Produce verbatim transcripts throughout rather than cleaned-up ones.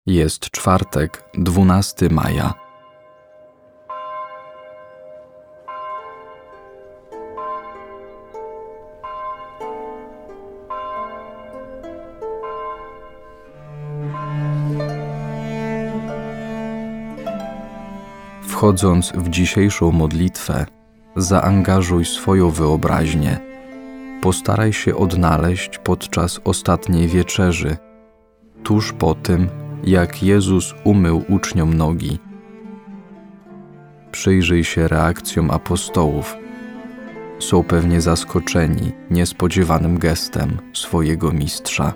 Jest czwartek, dwunastego maja. Wchodząc w dzisiejszą modlitwę, zaangażuj swoją wyobraźnię. Postaraj się odnaleźć podczas ostatniej wieczerzy, tuż po tym, jak Jezus umył uczniom nogi. Przyjrzyj się reakcjom apostołów. Są pewnie zaskoczeni niespodziewanym gestem swojego mistrza.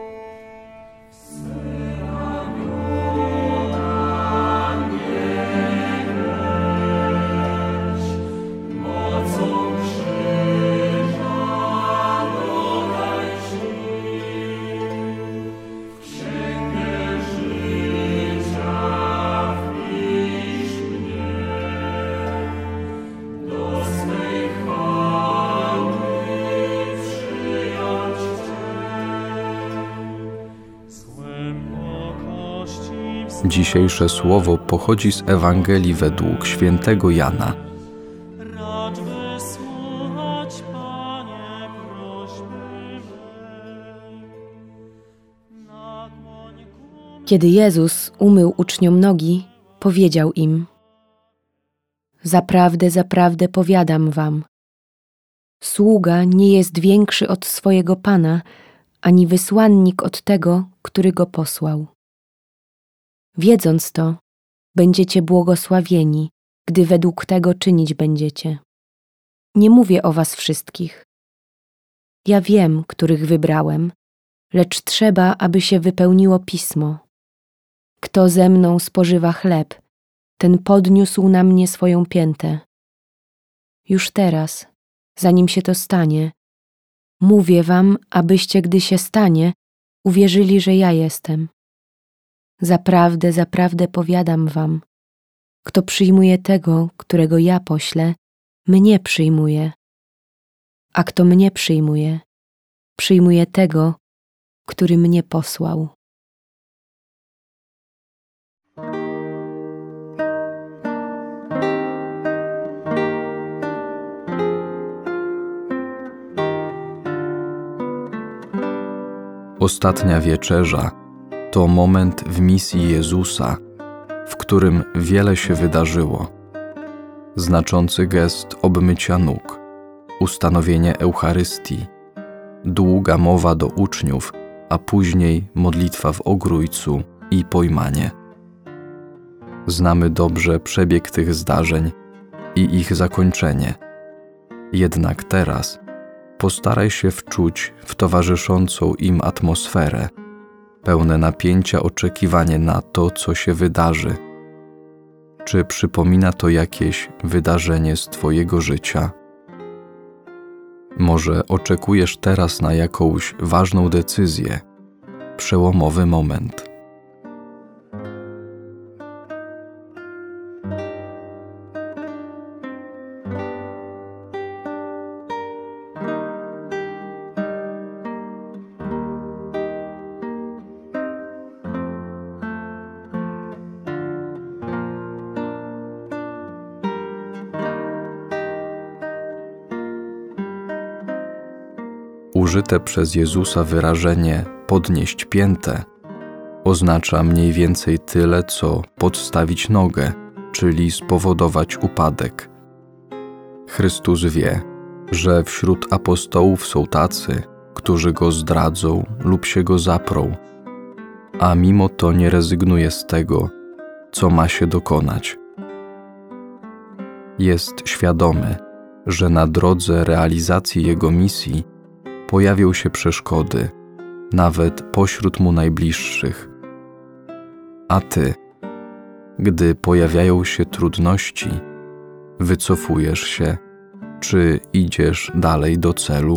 Dzisiejsze słowo pochodzi z Ewangelii według świętego Jana. Kiedy Jezus umył uczniom nogi, powiedział im: Zaprawdę, zaprawdę powiadam wam, sługa nie jest większy od swojego Pana, ani wysłannik od tego, który go posłał. Wiedząc to, będziecie błogosławieni, gdy według tego czynić będziecie. Nie mówię o was wszystkich. Ja wiem, których wybrałem, lecz trzeba, aby się wypełniło Pismo. Kto ze mną spożywa chleb, ten podniósł na mnie swoją piętę. Już teraz, zanim się to stanie, mówię wam, abyście, gdy się stanie, uwierzyli, że ja jestem. Zaprawdę, zaprawdę powiadam wam, kto przyjmuje tego, którego ja poślę, mnie przyjmuje, a kto mnie przyjmuje, przyjmuje tego, który mnie posłał. Ostatnia wieczerza to moment w misji Jezusa, w którym wiele się wydarzyło. Znaczący gest obmycia nóg, ustanowienie Eucharystii, długa mowa do uczniów, a później modlitwa w Ogrójcu i pojmanie. Znamy dobrze przebieg tych zdarzeń i ich zakończenie. Jednak teraz postaraj się wczuć w towarzyszącą im atmosferę, pełne napięcia oczekiwanie na to, co się wydarzy. Czy przypomina to jakieś wydarzenie z twojego życia? Może oczekujesz teraz na jakąś ważną decyzję, przełomowy moment. Użyte przez Jezusa wyrażenie podnieść piętę oznacza mniej więcej tyle, co podstawić nogę, czyli spowodować upadek. Chrystus wie, że wśród apostołów są tacy, którzy Go zdradzą lub się Go zaprą, a mimo to nie rezygnuje z tego, co ma się dokonać. Jest świadomy, że na drodze realizacji Jego misji pojawią się przeszkody, nawet pośród Mu najbliższych. A Ty, gdy pojawiają się trudności, wycofujesz się, czy idziesz dalej do celu?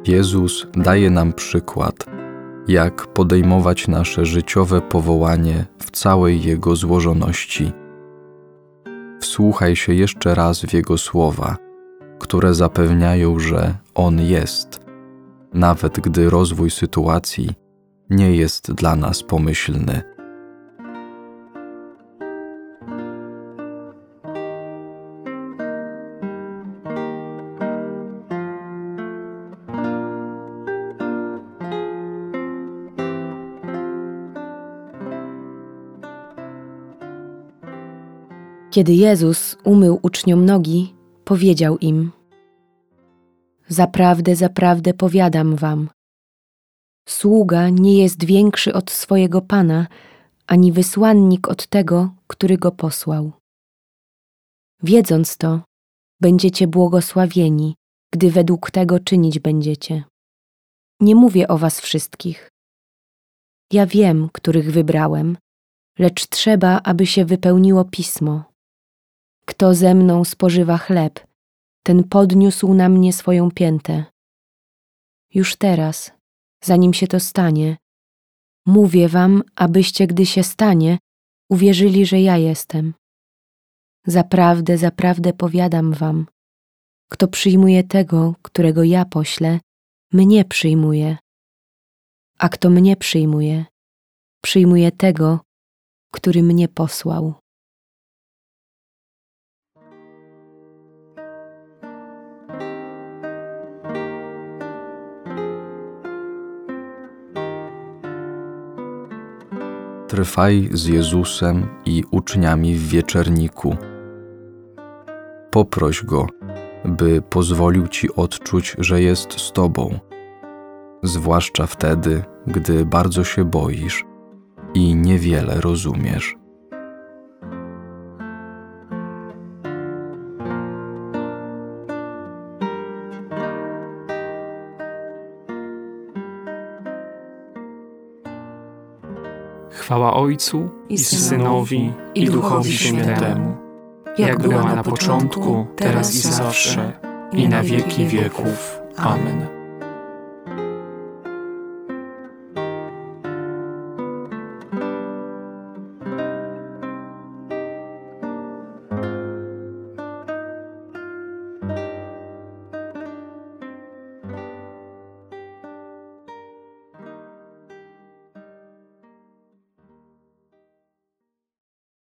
Jezus daje nam przykład, jak podejmować nasze życiowe powołanie w całej jego złożoności. Wsłuchaj się jeszcze raz w Jego słowa, które zapewniają, że On jest, nawet gdy rozwój sytuacji nie jest dla nas pomyślny. Kiedy Jezus umył uczniom nogi, powiedział im: Zaprawdę, zaprawdę powiadam wam, sługa nie jest większy od swojego Pana, ani wysłannik od tego, który go posłał. Wiedząc to, będziecie błogosławieni, gdy według tego czynić będziecie. Nie mówię o was wszystkich. Ja wiem, których wybrałem, lecz trzeba, aby się wypełniło Pismo. Kto ze mną spożywa chleb, ten podniósł na mnie swoją piętę. Już teraz, zanim się to stanie, mówię wam, abyście, gdy się stanie, uwierzyli, że ja jestem. Zaprawdę, zaprawdę powiadam wam, kto przyjmuje tego, którego ja poślę, mnie przyjmuje. A kto mnie przyjmuje, przyjmuje tego, który mnie posłał. Trwaj z Jezusem i uczniami w wieczerniku. Poproś Go, by pozwolił Ci odczuć, że jest z Tobą, zwłaszcza wtedy, gdy bardzo się boisz i niewiele rozumiesz. Chwała Ojcu i Synowi i Duchowi Świętemu, jak była na początku, teraz i zawsze, i na wieki wieków. Amen.